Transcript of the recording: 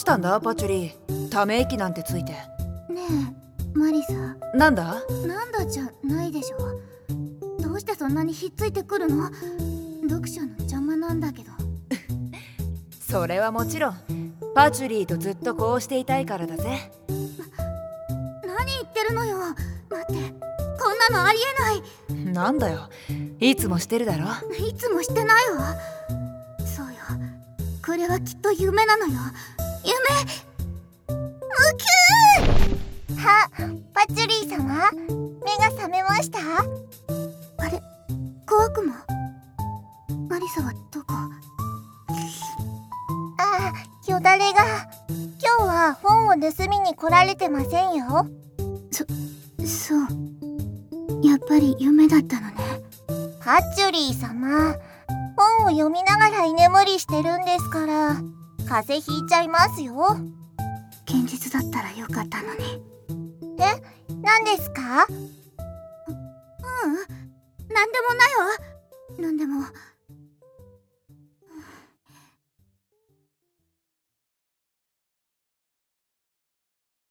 したんだパチュリー、ため息なんてついて。 ねえマリサ、 なんだなんだじゃないでしょ。どうしてそんなにひっついてくるの？読書の邪魔なんだけど。 それはもちろんパチュリーとずっとこうしていたいからだぜ。 何言ってるのよ。待って、こんなのありえない。 なんだよ、いつもしてるだろ。 いつもしてないわ。そうよ、これはきっと夢なのよ。夢。ムキュー。 は、パチュリー様、目が覚めました？ あれ、怖くも。マリサはどこ？ ああ、よだれが。今日は本を盗みに来られてませんよ。 そう。やっぱり夢だったのね。 パチュリー様、本を読みながら居眠りしてるんですから、風邪ひいちゃいますよ。 現実だったらよかったのに。 何ですか？ なんでもないわ。なんでも